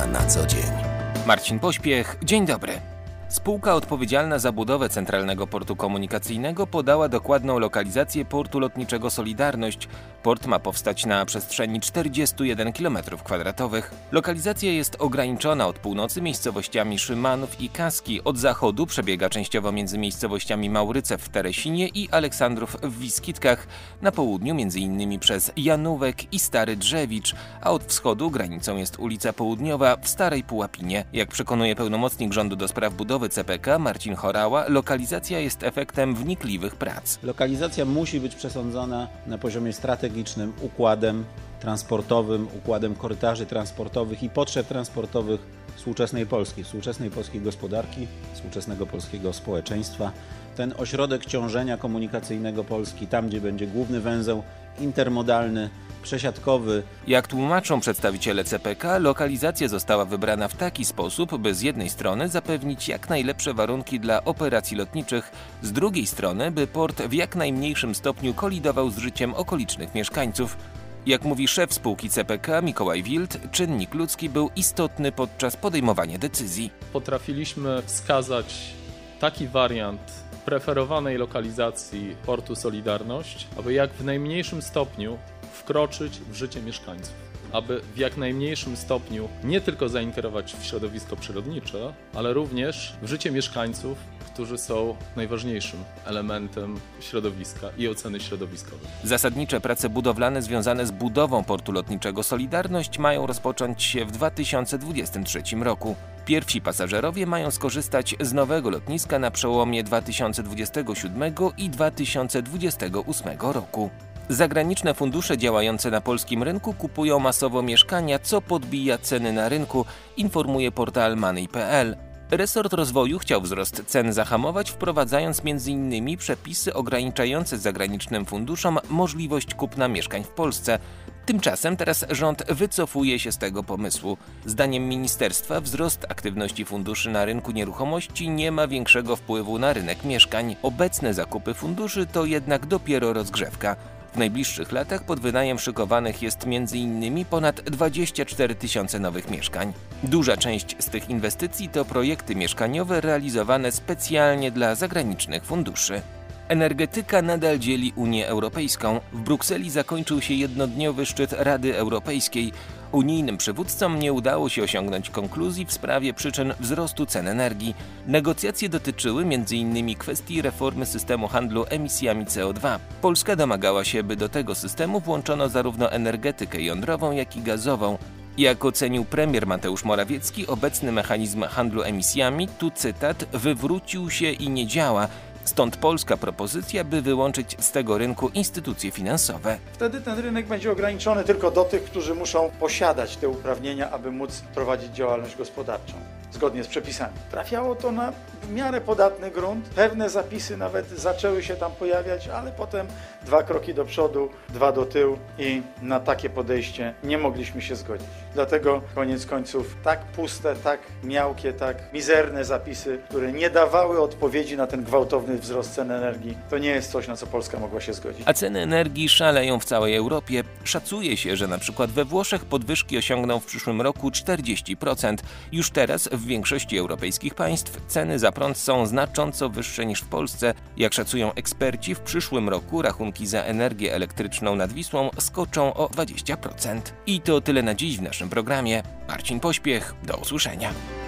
Media na co dzień. Marcin Pośpiech, dzień dobry. Spółka odpowiedzialna za budowę Centralnego Portu Komunikacyjnego podała dokładną lokalizację portu lotniczego Solidarność. Port ma powstać na przestrzeni 41 km². Lokalizacja jest ograniczona od północy miejscowościami Szymanów i Kaski. Od zachodu przebiega częściowo między miejscowościami Maurycew w Teresinie i Aleksandrów w Wiskitkach. Na południu m.in. przez Janówek i Stary Drzewicz, a od wschodu granicą jest ulica Południowa w Starej Pułapinie. Jak przekonuje pełnomocnik rządu do spraw budowy CPK Marcin Horała, lokalizacja jest efektem wnikliwych prac. Lokalizacja musi być przesądzona na poziomie strategicznym, układem transportowym, układem korytarzy transportowych i potrzeb transportowych współczesnej Polski, współczesnej polskiej gospodarki, współczesnego polskiego społeczeństwa. Ten ośrodek ciążenia komunikacyjnego Polski, tam gdzie będzie główny węzeł intermodalny, przesiadkowy. Jak tłumaczą przedstawiciele CPK, lokalizacja została wybrana w taki sposób, by z jednej strony zapewnić jak najlepsze warunki dla operacji lotniczych, z drugiej strony, by port w jak najmniejszym stopniu kolidował z życiem okolicznych mieszkańców. Jak mówi szef spółki CPK Mikołaj Wild, czynnik ludzki był istotny podczas podejmowania decyzji. Potrafiliśmy wskazać taki wariant preferowanej lokalizacji portu Solidarność, aby jak w najmniejszym stopniu wkroczyć w życie mieszkańców, aby w jak najmniejszym stopniu nie tylko zaingerować w środowisko przyrodnicze, ale również w życie mieszkańców, którzy są najważniejszym elementem środowiska i oceny środowiskowej. Zasadnicze prace budowlane związane z budową portu lotniczego Solidarność mają rozpocząć się w 2023 roku. Pierwsi pasażerowie mają skorzystać z nowego lotniska na przełomie 2027 i 2028 roku. Zagraniczne fundusze działające na polskim rynku kupują masowo mieszkania, co podbija ceny na rynku, informuje portal Money.pl. Resort rozwoju chciał wzrost cen zahamować, wprowadzając m.in. przepisy ograniczające zagranicznym funduszom możliwość kupna mieszkań w Polsce. Tymczasem teraz rząd wycofuje się z tego pomysłu. Zdaniem ministerstwa wzrost aktywności funduszy na rynku nieruchomości nie ma większego wpływu na rynek mieszkań. Obecne zakupy funduszy to jednak dopiero rozgrzewka. W najbliższych latach pod wynajem szykowanych jest m.in. ponad 24 000 nowych mieszkań. Duża część z tych inwestycji to projekty mieszkaniowe realizowane specjalnie dla zagranicznych funduszy. Energetyka nadal dzieli Unię Europejską. W Brukseli zakończył się jednodniowy szczyt Rady Europejskiej. Unijnym przywódcom nie udało się osiągnąć konkluzji w sprawie przyczyn wzrostu cen energii. Negocjacje dotyczyły m.in. kwestii reformy systemu handlu emisjami CO2. Polska domagała się, by do tego systemu włączono zarówno energetykę jądrową, jak i gazową. Jak ocenił premier Mateusz Morawiecki, obecny mechanizm handlu emisjami, tu cytat, wywrócił się i nie działa. Stąd polska propozycja, by wyłączyć z tego rynku instytucje finansowe. Wtedy ten rynek będzie ograniczony tylko do tych, którzy muszą posiadać te uprawnienia, aby móc prowadzić działalność gospodarczą zgodnie z przepisami. Trafiało to na w miarę podatny grunt. Pewne zapisy nawet zaczęły się tam pojawiać, ale potem 2 kroki do przodu, 2 do tyłu i na takie podejście nie mogliśmy się zgodzić. Dlatego koniec końców tak puste, tak miałkie, tak mizerne zapisy, które nie dawały odpowiedzi na ten gwałtowny wzrost cen energii, to nie jest coś, na co Polska mogła się zgodzić. A ceny energii szaleją w całej Europie. Szacuje się, że na przykład we Włoszech podwyżki osiągną w przyszłym roku 40%. Już teraz w większości europejskich państw ceny za prąd są znacząco wyższe niż w Polsce. Jak szacują eksperci, w przyszłym roku rachunki za energię elektryczną nad Wisłą skoczą o 20%. I to tyle na dziś w naszym programie. Marcin Pośpiech, do usłyszenia.